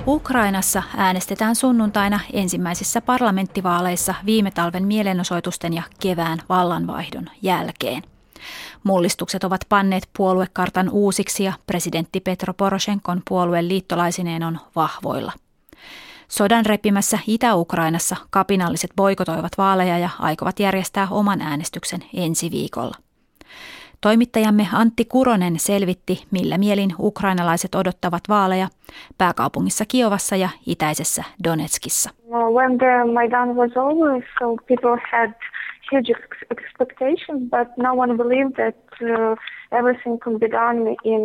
Ukrainassa äänestetään sunnuntaina ensimmäisissä parlamenttivaaleissa viime talven mielenosoitusten ja kevään vallanvaihdon jälkeen. Mullistukset ovat panneet puoluekartan uusiksi ja presidentti Petro Poroshenkon puolueen liittolaisineen on vahvoilla. Sodan repimässä Itä-Ukrainassa kapinalliset boikotoivat vaaleja ja aikovat järjestää oman äänestyksen ensi viikolla. Toimittajamme Antti Kuronen selvitti, millä mielin ukrainalaiset odottavat vaaleja pääkaupungissa Kiovassa ja itäisessä Donetskissa. When the Maidan was over, so people had huge expectations, but no one believed that everything could be done in,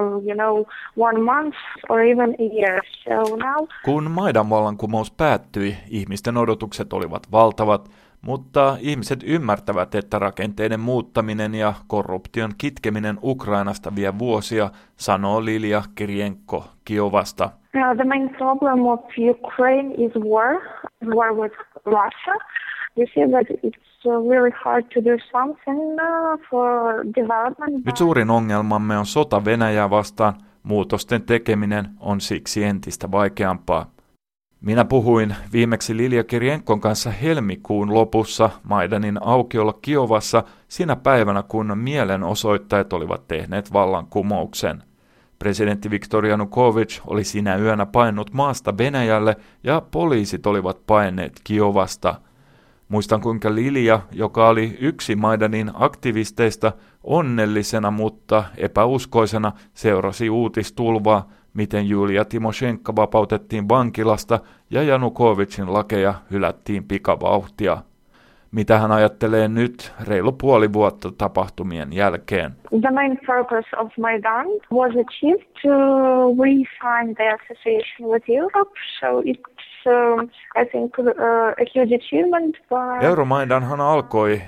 1 month or even a year. So now... Kun Maidan vallankumous päättyi, ihmisten odotukset olivat valtavat, mutta ihmiset ymmärtävät, että rakenteiden muuttaminen ja korruption kitkeminen Ukrainasta vie vuosia, sanoo Lilia Kirienko Kiovasta. The main problem of Ukraine is war with Russia. You see that it's really hard to do something for development. Nyt suurin ongelmamme on sota Venäjää vastaan. Muutosten tekeminen on siksi entistä vaikeampaa. Minä puhuin viimeksi Lilia Kirienkon kanssa helmikuun lopussa Maidanin aukiolla Kiovassa sinä päivänä, kun mielenosoittajat olivat tehneet vallankumouksen. Presidentti Viktor Janukovyč oli sinä yönä paennut maasta Venäjälle ja poliisit olivat paenneet Kiovasta. Muistan kuinka Lilia, joka oli yksi Maidanin aktivisteista, onnellisena, mutta epäuskoisena seurasi uutistulvaa, miten Julia Timoshenko vapautettiin vankilasta ja Janukovyčin lakeja hylättiin pikavauhtia. Mitä hän ajattelee nyt reilu puoli vuotta tapahtumien jälkeen? The main purpose of Maidan was achieved to re-sign the association with Europe, so it's I think a huge achievement. Euromaidanhan alkoi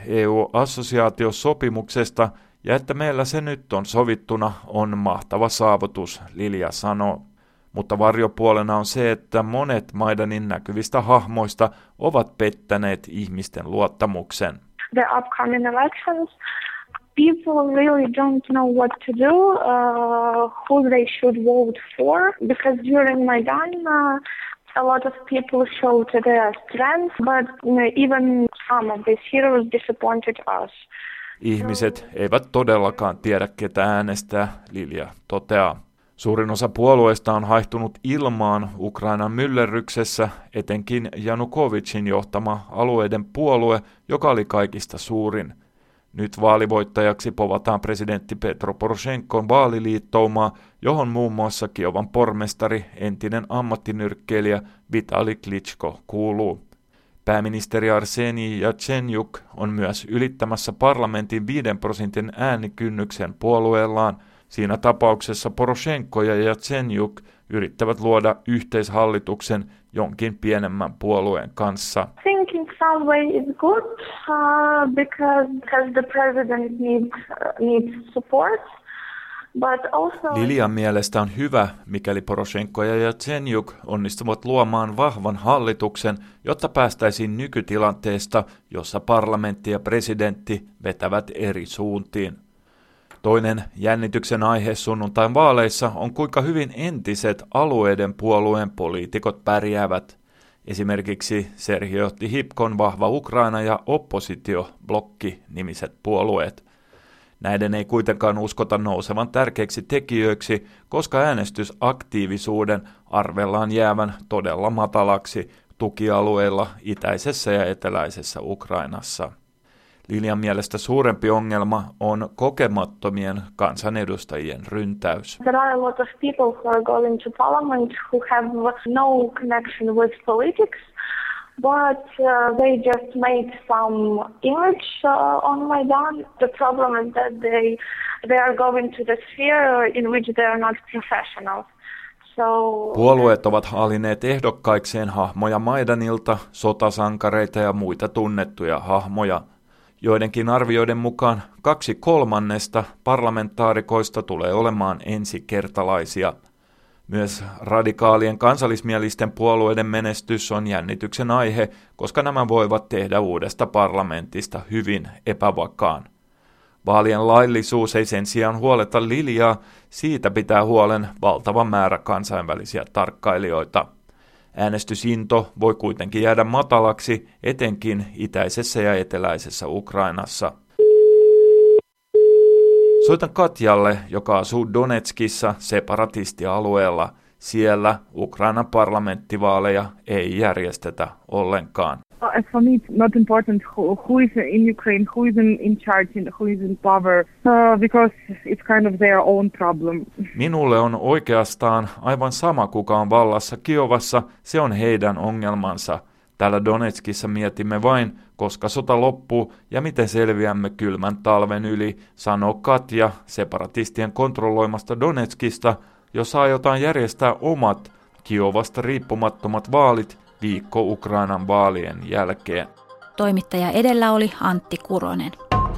EU-assosiaatiosopimuksesta, ja että meillä se nyt on sovittuna on mahtava saavutus, Lilia sanoo. Mutta varjopuolena on se, että monet Maidanin näkyvistä hahmoista ovat pettäneet ihmisten luottamuksen. The upcoming elections, people really don't know what to do, who they should vote for, because during Maidan a lot of people showed their strength, but even some of these heroes disappointed us. Ihmiset eivät todellakaan tiedä, ketä äänestää, Lilia toteaa. Suurin osa puolueista on haihtunut ilmaan Ukrainan myllerryksessä, etenkin Janukovyčin johtama alueiden puolue, joka oli kaikista suurin. Nyt vaalivoittajaksi povataan presidentti Petro Poroshenkon vaaliliittoumaa, johon muun muassa Kiovan pormestari, entinen ammattinyrkkeilijä Vitali Klitschko kuuluu. Pääministeri Arseni Jatsenyuk on myös ylittämässä parlamentin 5% äänikynnyksen puolueellaan. Siinä tapauksessa Poroshenko ja Jatsenyuk yrittävät luoda yhteishallituksen jonkin pienemmän puolueen kanssa. I think in some way it's good because the president needs support. But also... Lilian mielestä on hyvä, mikäli Poroshenko ja Jatsenyuk onnistuvat luomaan vahvan hallituksen, jotta päästäisiin nykytilanteesta, jossa parlamentti ja presidentti vetävät eri suuntiin. Toinen jännityksen aihe sunnuntain vaaleissa on kuinka hyvin entiset alueiden puolueen poliitikot pärjäävät. Esimerkiksi Serhio Tihipkon vahva Ukraina ja oppositio-blokki-nimiset puolueet. Näiden ei kuitenkaan uskota nousevan tärkeiksi tekijöiksi, koska äänestysaktiivisuuden arvellaan jäävän todella matalaksi tukialueilla itäisessä ja eteläisessä Ukrainassa. Lilian mielestä suurempi ongelma on kokemattomien kansanedustajien ryntäys. There are a lot of people who are going to parliament who have no connection with politics, but they just made some image on Maidan. The problem is that they are going to the sphere in which they are not professional. Puolueet ovat haalineet ehdokkaikseen hahmoja Maidanilta, sotasankareita ja muita tunnettuja hahmoja. Joidenkin arvioiden mukaan 2/3 parlamentaarikoista tulee olemaan ensikertalaisia. Myös radikaalien kansallismielisten puolueiden menestys on jännityksen aihe, koska nämä voivat tehdä uudesta parlamentista hyvin epävakaan. Vaalien laillisuus ei sen sijaan huoleta Liljaa, siitä pitää huolen valtava määrä kansainvälisiä tarkkailijoita. Äänestysinto voi kuitenkin jäädä matalaksi, etenkin itäisessä ja eteläisessä Ukrainassa. Soitan Katjalle, joka asuu Donetskissa separatistialueella. Siellä Ukrainan parlamenttivaaleja ei järjestetä ollenkaan. For me, it's not important who is in Ukraine, who is in charge, who is in power, because it's kind of their own problem. Minulle on oikeastaan aivan sama, kuka on vallassa Kiovassa, se on heidän ongelmansa. Täällä Donetskissa mietimme vain, koska sota loppuu ja miten selviämme kylmän talven yli, sanoo Katja separatistien kontrolloimasta Donetskista, jossa aiotaan järjestää omat Kiovasta riippumattomat vaalit viikko Ukrainan vaalien jälkeen. Toimittaja edellä oli Antti Kuronen.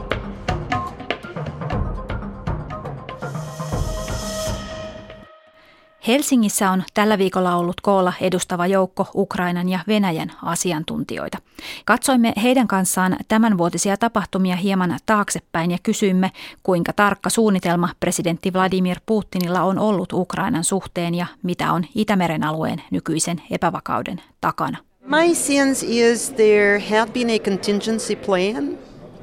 Helsingissä on tällä viikolla ollut koolla edustava joukko Ukrainan ja Venäjän asiantuntijoita. Katsoimme heidän kanssaan tämänvuotisia tapahtumia hieman taaksepäin ja kysyimme, kuinka tarkka suunnitelma presidentti Vladimir Putinilla on ollut Ukrainan suhteen ja mitä on Itämeren alueen nykyisen epävakauden takana. My sense is there had been a contingency plan.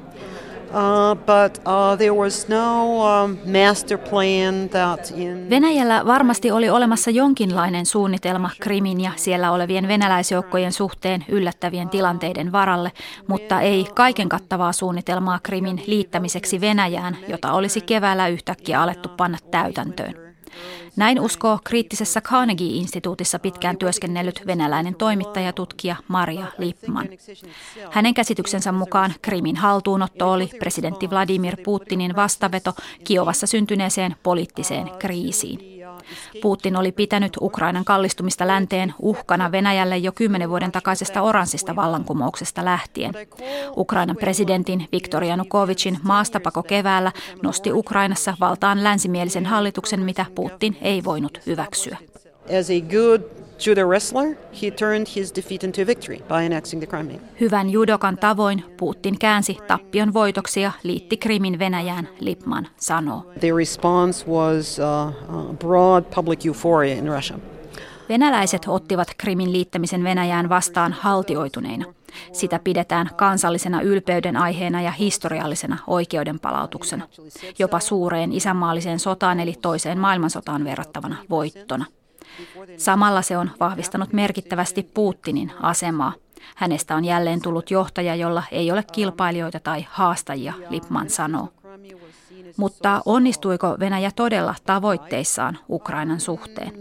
But there was no master plan that Venäjällä varmasti oli olemassa jonkinlainen suunnitelma Krimin ja siellä olevien venäläisjoukkojen suhteen yllättävien tilanteiden varalle, mutta ei kaiken kattavaa suunnitelmaa Krimin liittämiseksi Venäjään, jota olisi keväällä yhtäkkiä alettu panna täytäntöön. Näin uskoo kriittisessä Carnegie-instituutissa pitkään työskennellyt venäläinen toimittajatutkija Maria Lippmann. Hänen käsityksensä mukaan Krimin haltuunotto oli presidentti Vladimir Putinin vastaveto Kiovassa syntyneeseen poliittiseen kriisiin. Putin oli pitänyt Ukrainan kallistumista länteen uhkana Venäjälle jo 10 vuoden takaisesta oranssista vallankumouksesta lähtien. Ukrainan presidentin Viktor Janukovytsin maastapako keväällä nosti Ukrainassa valtaan länsimielisen hallituksen, mitä Putin ei voinut hyväksyä. As a good judo wrestler, he turned his defeat into victory by annexing the Crimea. Hyvän judokan tavoin Putin käänsi tappion voitoksi ja liitti Krimin Venäjään, Lippmann sanoo. The response was broad public euphoria in Russia. Venäläiset ottivat Krimin liittämisen Venäjään vastaan haltioituneina. Sitä pidetään kansallisena ylpeyden aiheena ja historiallisena oikeudenpalautuksena, jopa suureen isänmaalliseen sotaan eli toiseen maailmansotaan verrattavana voittona. Samalla se on vahvistanut merkittävästi Putinin asemaa. Hänestä on jälleen tullut johtaja, jolla ei ole kilpailijoita tai haastajia, Lippmann sanoo. Mutta onnistuiko Venäjä todella tavoitteissaan Ukrainan suhteen?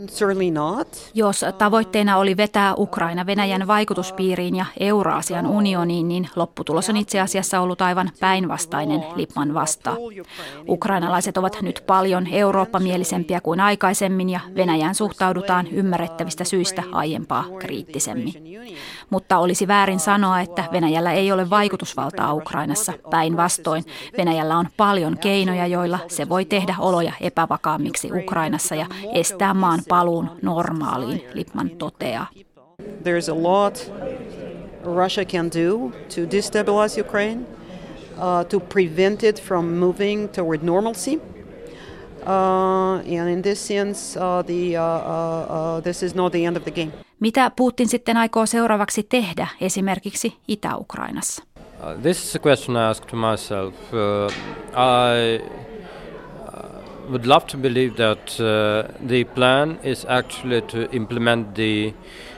Jos tavoitteena oli vetää Ukraina Venäjän vaikutuspiiriin ja Euraasian unioniin, niin lopputulos on itse asiassa ollut aivan päinvastainen, Lippmann vastaa. Ukrainalaiset ovat nyt paljon eurooppamielisempiä kuin aikaisemmin ja Venäjään suhtaudutaan ymmärrettävistä syistä aiempaa kriittisemmin. Mutta olisi väärin sanoa, että Venäjällä ei ole vaikutusvaltaa Ukrainassa. Päinvastoin Venäjällä on paljon keinoja, joilla se voi tehdä oloja epävakaammiksi Ukrainassa ja estää maan paluun normaaliin, Lippmann toteaa. There's a lot Russia can do to destabilize Ukraine, to prevent it from moving toward normalcy. And in this sense, this is not the end of the game. Mitä Putin sitten aikoo seuraavaksi tehdä esimerkiksi Itä-Ukrainassa? This is a question I ask to myself. I would love to believe that the plan is actually to implement the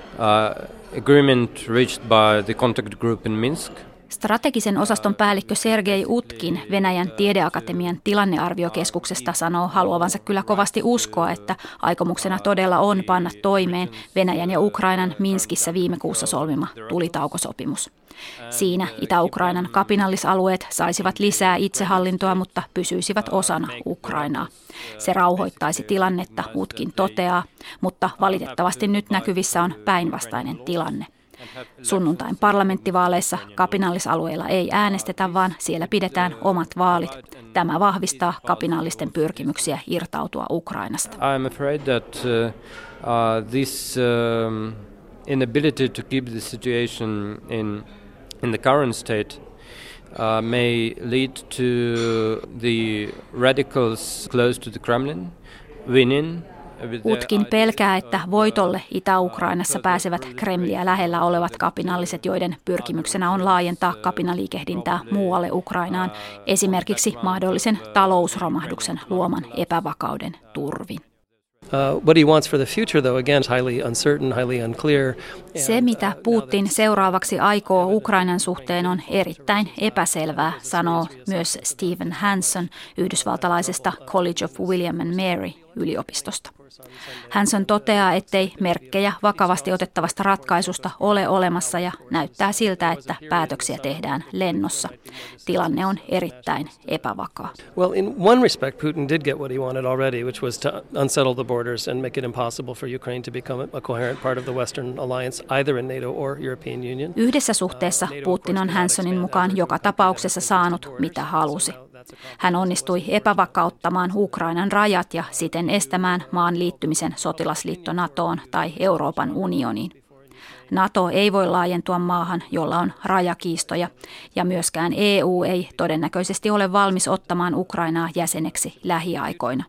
agreement reached by the contact group in Minsk. Strategisen osaston päällikkö Sergei Utkin Venäjän tiedeakatemian tilannearviokeskuksesta sanoo haluavansa kyllä kovasti uskoa, että aikomuksena todella on panna toimeen Venäjän ja Ukrainan Minskissä viime kuussa solmima tulitaukosopimus. Siinä Itä-Ukrainan kapinallisalueet saisivat lisää itsehallintoa, mutta pysyisivät osana Ukrainaa. Se rauhoittaisi tilannetta, Utkin toteaa, mutta valitettavasti nyt näkyvissä on päinvastainen tilanne. Sunnuntain parlamenttivaaleissa kapinallisalueilla ei äänestetä, vaan siellä pidetään omat vaalit. Tämä vahvistaa kapinallisten pyrkimyksiä irtautua Ukrainasta. I'm afraid that this inability to keep the situation in the current state may lead to the radicals close to the Kremlin winning. Utkin pelkää, että voitolle Itä-Ukrainassa pääsevät Kremliä lähellä olevat kapinalliset, joiden pyrkimyksenä on laajentaa kapinaliikehdintää muualle Ukrainaan, esimerkiksi mahdollisen talousromahduksen luoman epävakauden turvin. What he wants for the future, though, again, is highly uncertain, highly unclear. Se, mitä Putin seuraavaksi aikoo Ukrainan suhteen, on erittäin epäselvää, sanoo myös Stephen Hanson yhdysvaltalaisesta College of William and Mary yliopistosta. Hanson toteaa, ettei merkkejä vakavasti otettavasta ratkaisusta ole olemassa ja näyttää siltä, että päätöksiä tehdään lennossa. Tilanne on erittäin epävakaa. Well, in one respect, Putin did get what he wanted already, which was to unsettle the borders and make it impossible for Ukraine to become a coherent part of the Western alliance, either in NATO or European Union. Yhdessä suhteessa Putin on Hansonin mukaan joka tapauksessa saanut mitä halusi. Hän onnistui epävakauttamaan Ukrainan rajat ja siten estämään maan liittymisen sotilasliitto NATOon tai Euroopan unioniin. NATO ei voi laajentua maahan, jolla on rajakiistoja, ja myöskään EU ei todennäköisesti ole valmis ottamaan Ukrainaa jäseneksi lähiaikoina.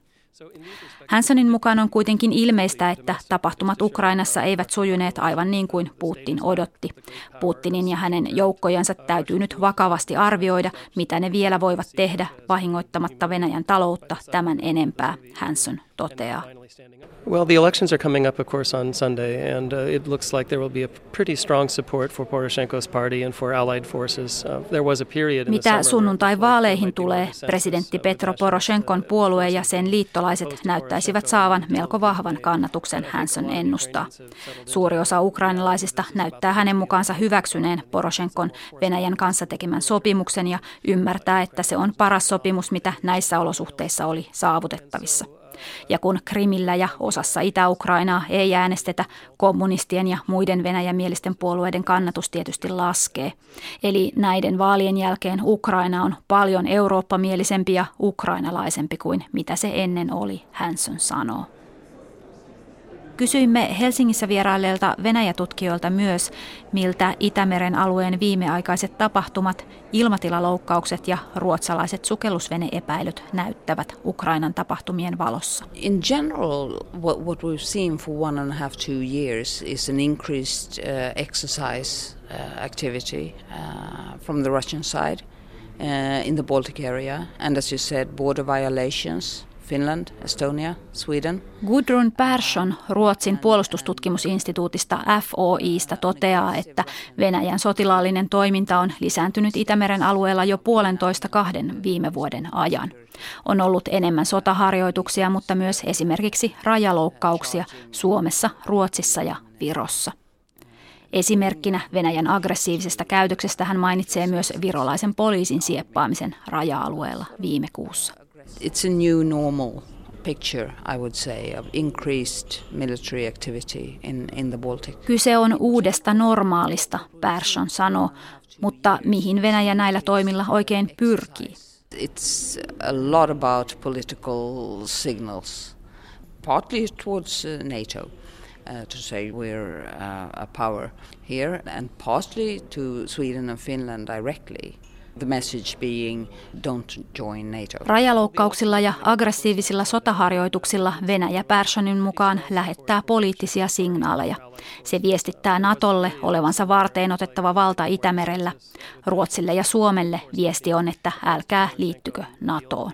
Hansonin mukaan on kuitenkin ilmeistä, että tapahtumat Ukrainassa eivät sujuneet aivan niin kuin Putin odotti. Putinin ja hänen joukkojensa täytyy nyt vakavasti arvioida, mitä ne vielä voivat tehdä vahingoittamatta Venäjän taloutta tämän enempää, Hanson toteaa. Well, the elections are coming up, of course, on Sunday, and it looks like there will be a pretty strong support for Poroshenko's party and for allied forces. There was a period in the summer. Mitä sunnuntai-vaaleihin tulee, presidentti Petro Poroshenkon puolue ja sen liittolaiset näyttäisivät saavan melko vahvan kannatuksen, Hanson ennustaa. Suuri osa ukrainalaisista näyttää hänen mukaansa hyväksyneen Poroshenkon Venäjän kanssa tekemän sopimuksen ja ymmärtää, että se on paras sopimus, mitä näissä olosuhteissa oli saavutettavissa. Ja kun Krimillä ja osassa Itä-Ukrainaa ei äänestetä, kommunistien ja muiden venäjämielisten puolueiden kannatus tietysti laskee. Eli näiden vaalien jälkeen Ukraina on paljon eurooppamielisempi ja ukrainalaisempi kuin mitä se ennen oli, Hanson sanoo. Kysyimme Helsingissä vierailleilta Venäjä-tutkijoilta myös, miltä Itämeren alueen viimeaikaiset tapahtumat, ilmatilaloukkaukset ja ruotsalaiset sukellusvene-epäilyt näyttävät Ukrainan tapahtumien valossa. In general, what we've seen for 1.5–2 years is an increased exercise activity from the Russian side in the Baltic area, and as you said, border violations. Finland, Estonia, Sweden. Gudrun Persson Ruotsin puolustustutkimusinstituutista FOIsta toteaa, että Venäjän sotilaallinen toiminta on lisääntynyt Itämeren alueella jo 1,5–2 viime vuoden ajan. On ollut enemmän sotaharjoituksia, mutta myös esimerkiksi rajaloukkauksia Suomessa, Ruotsissa ja Virossa. Esimerkkinä Venäjän aggressiivisesta käytöksestä hän mainitsee myös virolaisen poliisin sieppaamisen raja-alueella viime kuussa. It's a new normal picture, I would say, of increased military activity in the Baltic. Kyse on uudesta normaalista, Persson sanoo, mutta mihin Venäjä näillä toimilla oikein pyrkii? It's a lot about political signals, partly towards NATO, to say we're a power here, and partly to Sweden and Finland directly. The message being, don't join NATO. Rajaloukkauksilla ja aggressiivisilla sotaharjoituksilla Venäjä Perssonin mukaan lähettää poliittisia signaaleja. Se viestittää NATOlle olevansa varteenotettava valta Itämerellä. Ruotsille ja Suomelle viesti on, että älkää liittykö NATOon.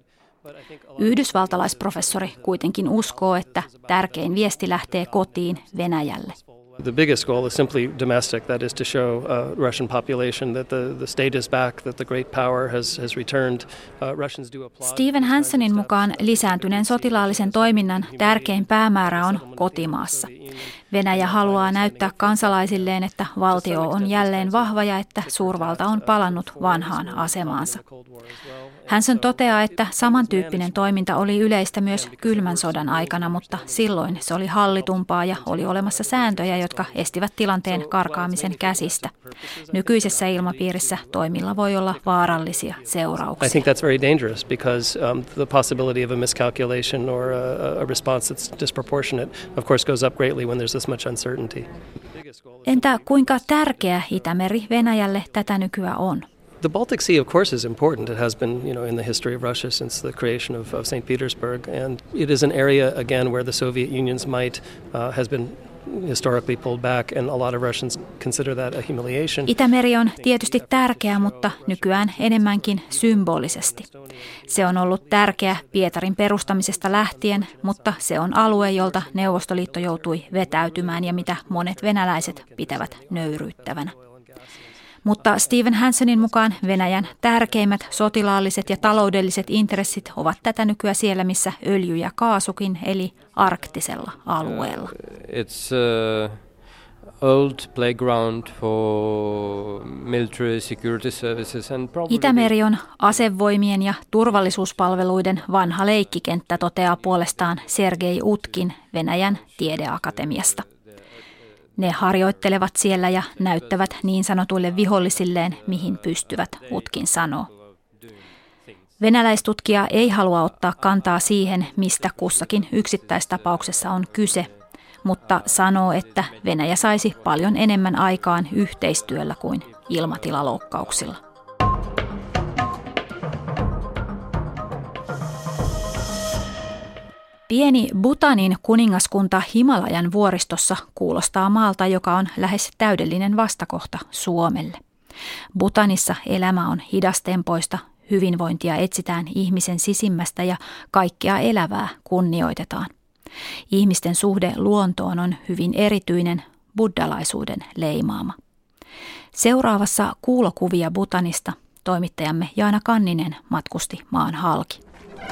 Yhdysvaltalaisprofessori kuitenkin uskoo, että tärkein viesti lähtee kotiin Venäjälle. The biggest goal is simply domestic, that is to show Russian population that the state is back, that the great power has returned. Russians do applaud. Stephen Hansonin mukaan lisääntyneen sotilaallisen toiminnan tärkein päämäärä on kotimaassa. Venäjä haluaa näyttää kansalaisilleen, että valtio on jälleen vahva ja että suurvalta on palannut vanhaan asemaansa. Hanson toteaa, että samantyyppinen toiminta oli yleistä myös kylmän sodan aikana, mutta silloin se oli hallitumpaa ja oli olemassa sääntöjä, jotka estivät tilanteen karkaamisen käsistä. Nykyisessä ilmapiirissä toimilla voi olla vaarallisia seurauksia. I think that's very dangerous because the possibility of a miscalculation or a response that's disproportionate, of course, goes up greatly when there's this much uncertainty. Entä kuinka tärkeä Itämeri Venäjälle tätä nykyään on? The Baltic Sea, of course, is important. It has been, in the history of Russia since the creation of St. Petersburg, and it is an area again where the Soviet Union's might has been historically pulled back, and a lot of Russians consider that a humiliation. Itämeri on tietysti tärkeä, mutta nykyään enemmänkin symbolisesti. Se on ollut tärkeä Pietarin perustamisesta lähtien, mutta se on alue, jolta Neuvostoliitto joutui vetäytymään ja mitä monet venäläiset pitävät nöyryyttävänä. Mutta Steven Hansenin mukaan Venäjän tärkeimmät sotilaalliset ja taloudelliset intressit ovat tätä nykyään siellä, missä öljy ja kaasukin, eli arktisella alueella. It's old playground for military security services and probably... Itämeri on asevoimien ja turvallisuuspalveluiden vanha leikkikenttä, toteaa puolestaan Sergei Utkin Venäjän tiedeakatemiasta. Ne harjoittelevat siellä ja näyttävät niin sanotuille vihollisilleen, mihin pystyvät, Utkin sanoo. Venäläistutkija ei halua ottaa kantaa siihen, mistä kussakin yksittäistapauksessa on kyse, mutta sanoo, että Venäjä saisi paljon enemmän aikaan yhteistyöllä kuin ilmatilaloukkauksilla. Pieni Bhutanin kuningaskunta Himalajan vuoristossa kuulostaa maalta, joka on lähes täydellinen vastakohta Suomelle. Bhutanissa elämä on hidastempoista, hyvinvointia etsitään ihmisen sisimmästä ja kaikkea elävää kunnioitetaan. Ihmisten suhde luontoon on hyvin erityinen, buddhalaisuuden leimaama. Seuraavassa kuulokuvia Bhutanista toimittajamme Jaana Kanninen matkusti maan halki.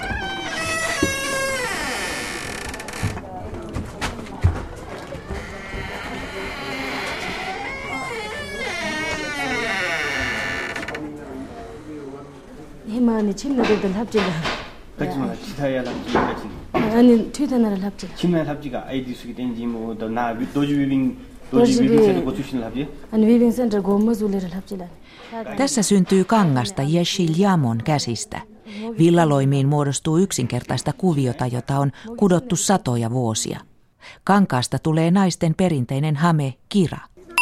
himaani chimnadal habjila kajma chithayala ani thudanal habjila chimnal habjiga id sugiten jimu do na doji weaving center constitutional habje ani weaving center gommazuleral habjila. Tässä syntyy kangasta Yeshil Yamon käsistä. Villaloimiin muodostuu yksinkertaista kuviota, jota on kudottu satoja vuosia. Kankaasta tulee naisten perinteinen hame kira.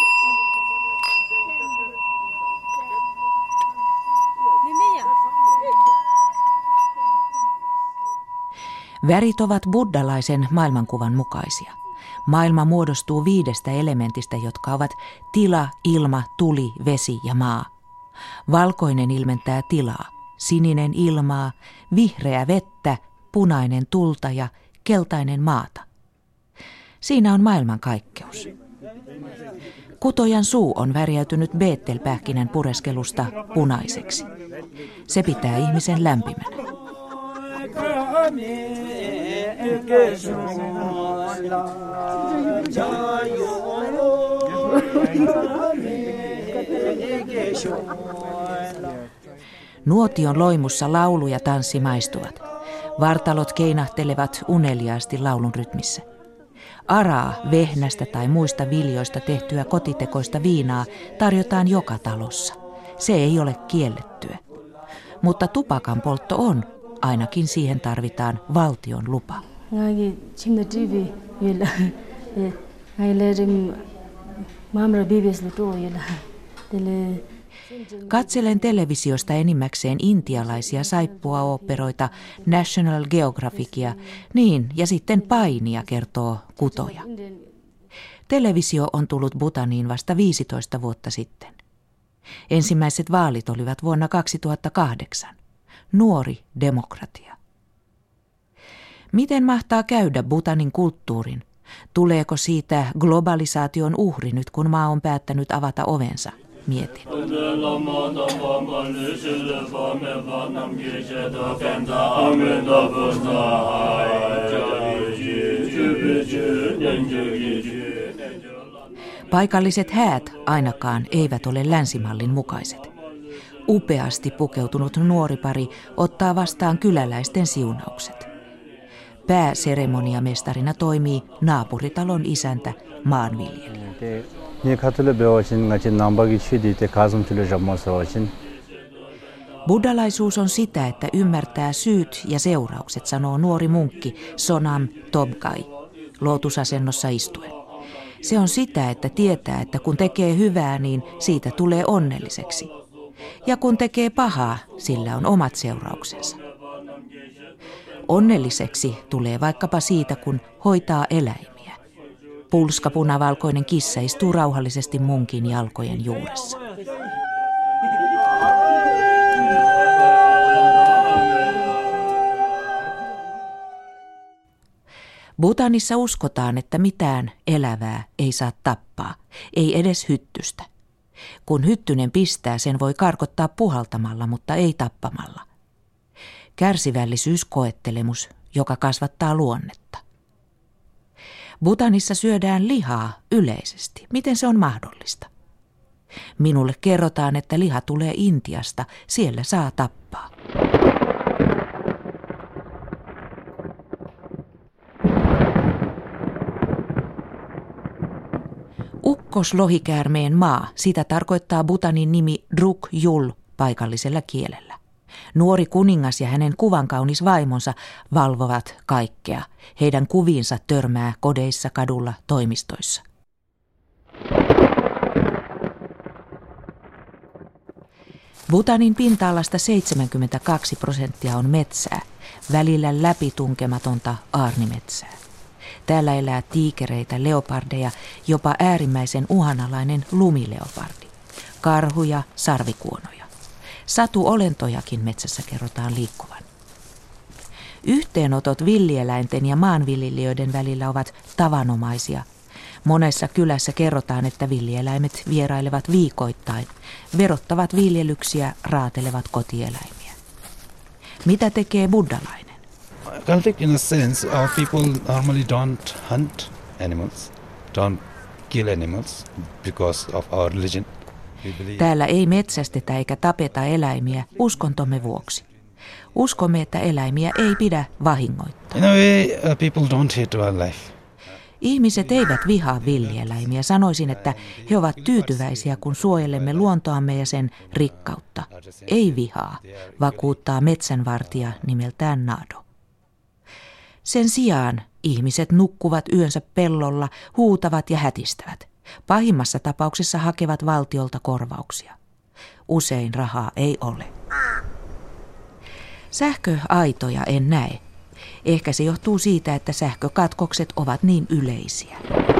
Värit ovat buddhalaisen maailmankuvan mukaisia. Maailma muodostuu 5 elementistä, jotka ovat tila, ilma, tuli, vesi ja maa. Valkoinen ilmentää tilaa, sininen ilmaa, vihreä vettä, punainen tulta ja keltainen maata. Siinä on maailmankaikkeus. Kutojan suu on värjäytynyt beettelpähkinän pureskelusta punaiseksi. Se pitää ihmisen lämpimänä. Nuotion loimussa laulu ja tanssi maistuvat. Vartalot keinahtelevat uneliaasti laulun rytmissä. Araa, vehnästä tai muista viljoista tehtyä kotitekoista viinaa tarjotaan joka talossa. Se ei ole kiellettyä. Mutta tupakan poltto on. Ainakin siihen tarvitaan valtion lupa. Katselen televisiosta enimmäkseen intialaisia saippuaoopperoita, National Geographicia, niin ja sitten painia, kertoo Kutoja. Televisio on tullut Bhutaniin vasta 15 vuotta sitten. Ensimmäiset vaalit olivat vuonna 2008. Nuori demokratia. Miten mahtaa käydä Bhutanin kulttuurin? Tuleeko siitä globalisaation uhri nyt, kun maa on päättänyt avata ovensa? Mietin. Paikalliset häät ainakaan eivät ole länsimallin mukaiset. Upeasti pukeutunut nuori pari ottaa vastaan kyläläisten siunaukset. Pääseremoniamestarina toimii naapuritalon isäntä, maanviljelijä. Buddhalaisuus on sitä, että ymmärtää syyt ja seuraukset, sanoo nuori munkki Sonam Tobgai lootusasennossa istuen. Se on sitä, että tietää, että kun tekee hyvää, niin siitä tulee onnelliseksi. Ja kun tekee pahaa, sillä on omat seurauksensa. Onnelliseksi tulee vaikkapa siitä, kun hoitaa eläimiä. Pulska punavalkoinen kissa istuu rauhallisesti munkin jalkojen juuressa. Bhutanissa uskotaan, että mitään elävää ei saa tappaa, ei edes hyttystä. Kun hyttynen pistää, sen voi karkottaa puhaltamalla, mutta ei tappamalla. Kärsivällisyys koettelemus, joka kasvattaa luonnetta. Bhutanissa syödään lihaa yleisesti. Miten se on mahdollista? Minulle kerrotaan, että liha tulee Intiasta, siellä saa tappaa. Ukkoslohikäärmeen maa, sitä tarkoittaa Bhutanin nimi Druk Yul paikallisella kielellä. Nuori kuningas ja hänen kuvankaunis vaimonsa valvovat kaikkea. Heidän kuviinsa törmää kodeissa, kadulla, toimistoissa. Bhutanin pinta-alasta 72% on metsää, välillä läpitunkematonta aarnimetsää. Täällä elää tiikereitä, leopardeja, jopa äärimmäisen uhanalainen lumileopardi, karhuja, sarvikuonoja. Satuolentojakin metsässä kerrotaan liikkuvan. Yhteenotot villieläinten ja maanviljelijöiden välillä ovat tavanomaisia. Monessa kylässä kerrotaan, että villieläimet vierailevat viikoittain, verottavat viljelyksiä, raatelevat kotieläimiä. Mitä tekee buddhalainen? Celtic in a sense, our people normally don't hunt animals, don't kill animals because of our religion. Täällä ei metsästetä eikä tapeta eläimiä uskontomme vuoksi. Uskomme, että eläimiä ei pidä vahingoittaa. In a way, people don't hate wildlife. Ihmiset eivät vihaa villieläimiä. Sanoisin, että he ovat tyytyväisiä, kun suojelemme luontoamme ja sen rikkautta. Ei vihaa, vakuuttaa metsänvartija nimeltään Nado. Sen sijaan ihmiset nukkuvat yönsä pellolla, huutavat ja hätistävät. Pahimmassa tapauksessa hakevat valtiolta korvauksia. Usein rahaa ei ole. Sähköaitoja en näe. Ehkä se johtuu siitä, että sähkökatkokset ovat niin yleisiä.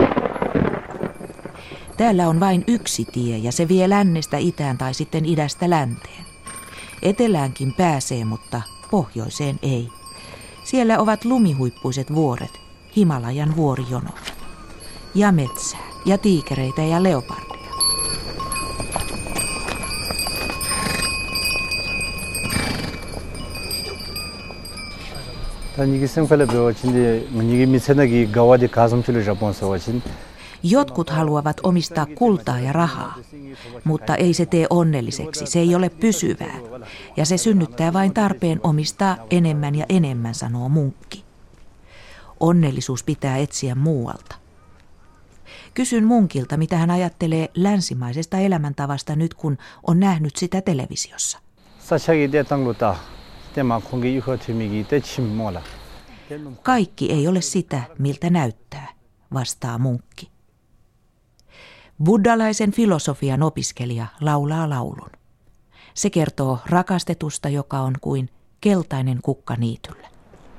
Täällä on vain yksi tie ja se vie lännestä itään tai sitten idästä länteen. Eteläänkin pääsee, mutta pohjoiseen ei. Siellä ovat lumihuippuiset vuoret, Himalajan vuorijono. Ja metsää, ja tiikereitä ja leopardeja. Jotkut haluavat omistaa kultaa ja rahaa, mutta ei se tee onnelliseksi, se ei ole pysyvää. Ja se synnyttää vain tarpeen omistaa enemmän ja enemmän, sanoo munkki. Onnellisuus pitää etsiä muualta. Kysyn munkilta, mitä hän ajattelee länsimaisesta elämäntavasta nyt, kun on nähnyt sitä televisiossa. Kaikki ei ole sitä, miltä näyttää, vastaa munkki. Buddhalaisen filosofian opiskelija laulaa laulun. Se kertoo rakastetusta, joka on kuin keltainen kukka niityllä.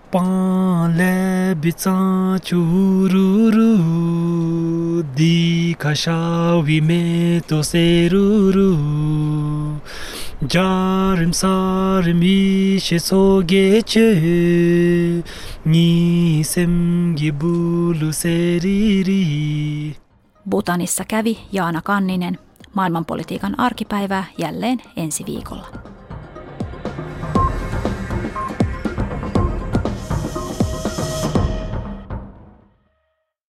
Jarim sarim ishe sogeche ni semgi bulu seriri. Bhutanissa kävi Jaana Kanninen. Maailmanpolitiikan arkipäivää jälleen ensi viikolla.